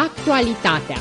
Actualitatea.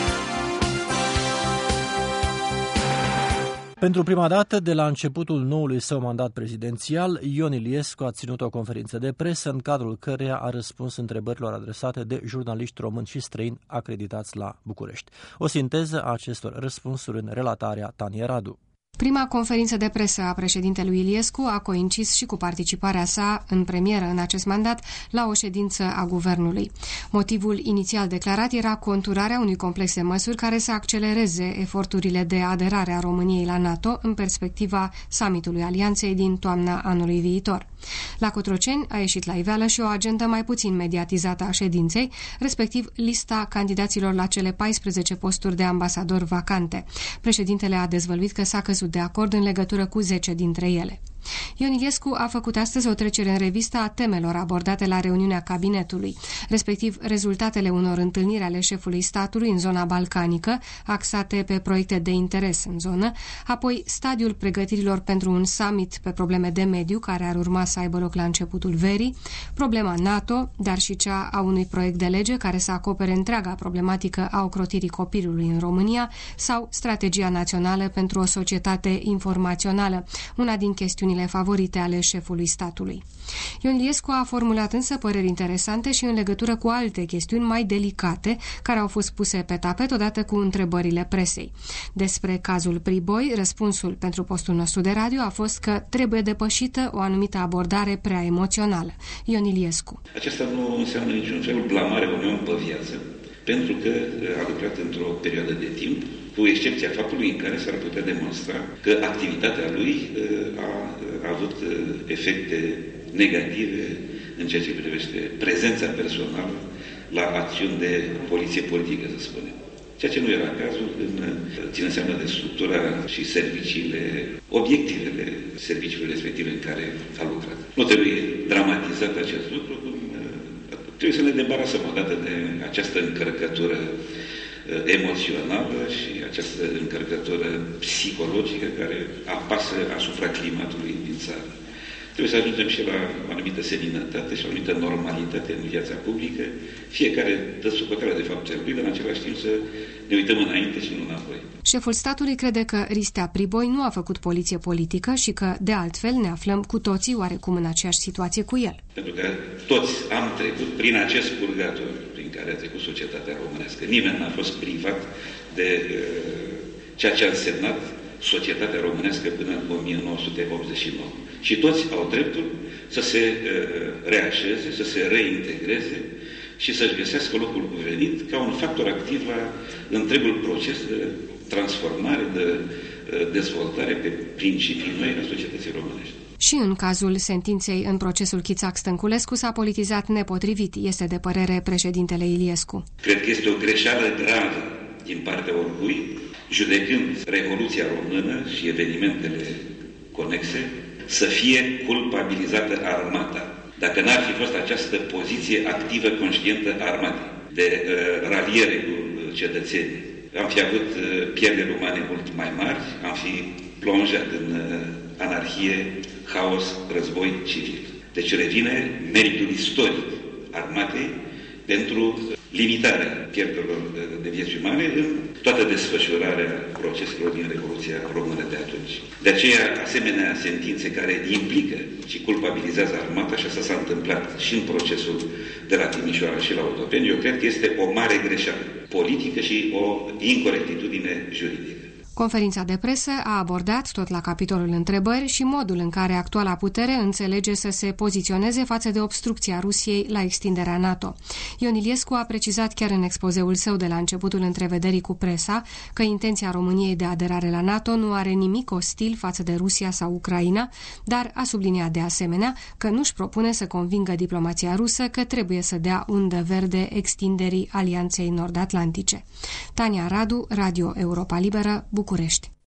Pentru prima dată, de la începutul noului său mandat prezidențial, Ion Iliescu a ținut o conferință de presă în cadrul căreia a răspuns întrebărilor adresate de jurnaliști români și străini acreditați la București. O sinteză a acestor răspunsuri în relatarea Taniei Radu. Prima conferință de presă a președintelui Iliescu a coincis și cu participarea sa în premieră în acest mandat la o ședință a guvernului. Motivul inițial declarat era conturarea unui complex de măsuri care să accelereze eforturile de aderare a României la NATO în perspectiva summitului Alianței din toamna anului viitor. La Cotroceni a ieșit la iveală și o agendă mai puțin mediatizată a ședinței, respectiv lista candidaților la cele 14 posturi de ambasador vacante. Președintele a dezvăluit că s-a căzut de acord în legătură cu 10 dintre ele. Ion Iliescu a făcut astăzi o trecere în revistă a temelor abordate la reuniunea cabinetului, respectiv rezultatele unor întâlniri ale șefului statului în zona balcanică, axate pe proiecte de interes în zonă, apoi stadiul pregătirilor pentru un summit pe probleme de mediu care ar urma să aibă loc la începutul verii, problema NATO, dar și cea a unui proiect de lege care să acopere întreaga problematică a ocrotirii copilului în România sau strategia națională pentru o societate informațională, una din chestiunile favorite ale șefului statului. Ion Iliescu a formulat însă păreri interesante și în legătură cu alte chestiuni mai delicate care au fost puse pe tapet odată cu întrebările presei. Despre cazul Priboi, răspunsul pentru postul nostru de radio a fost că trebuie depășită o anumită abordare prea emoțională. Ion Iliescu. Aceasta nu înseamnă niciun fel blamare unui om pe viață, pentru că a lucrat într-o perioadă de timp, cu excepția faptului în care s-ar putea demonstra că activitatea lui a avut efecte negative în ceea ce privește prezența personală la acțiuni de poliție politică, să spunem. Ceea ce nu era cazul, ținând seama de structura și serviciile, obiectivele serviciului respective în care a lucrat. Nu trebuie dramatizat acest lucru, trebuie să ne debarasăm odată de această încărcătură emoțională și această încărcătură psihologică care apasă asupra climatului din țară. Trebuie să ajungem și la o anumită seninătate și o anumită normalitate în viața publică. Fiecare dă socoteală de faptele lui, dar în același timp să ne uităm înainte și nu înapoi. Șeful statului crede că Ristea Priboi nu a făcut poliție politică și că, de altfel, ne aflăm cu toții oarecum în aceeași situație cu el. Pentru că toți am trecut prin acest purgatoriu prin care a trecut societatea românească. Nimeni n-a fost privat de ceea ce a însemnat societatea românească până în 1989. Și toți au dreptul să se reașeze, să se reintegreze și să-și găsească locul cuvenit ca un factor activ la întregul proces de transformare, de dezvoltare pe principii noi a societății românești. Și în cazul sentinței în procesul Chițac-Stănculescu s-a politizat nepotrivit, este de părere președintele Iliescu. Cred că este o greșeală gravă din partea oricui, judecând Revoluția Română și evenimentele conexe, să fie culpabilizată armata. Dacă n-ar fi fost această poziție activă, conștientă a armatei, de raliere cu cetățenii, am fi avut pierderi umane mult mai mari, am fi plonjat în anarhie, haos, război civil. Deci revine meritul istoric armatei pentru limitarea pierderilor de vieți umane în toată desfășurarea proceselor din Revoluția Română de atunci. De aceea, asemenea sentințe care implică și culpabilizează armata, și asta s-a întâmplat și în procesul de la Timișoara și la Otopeni, eu cred că este o mare greșeală politică și o incorectitudine juridică. Conferința de presă a abordat, tot la capitolul întrebări, și modul în care actuala putere înțelege să se poziționeze față de obstrucția Rusiei la extinderea NATO. Ion Iliescu a precizat chiar în expozeul său de la începutul întrevederii cu presa că intenția României de aderare la NATO nu are nimic ostil față de Rusia sau Ucraina, dar a subliniat de asemenea că nu-și propune să convingă diplomația rusă că trebuie să dea undă verde extinderii Alianței Nord-Atlantice. Tania Radu, Radio Europa Liberă, București.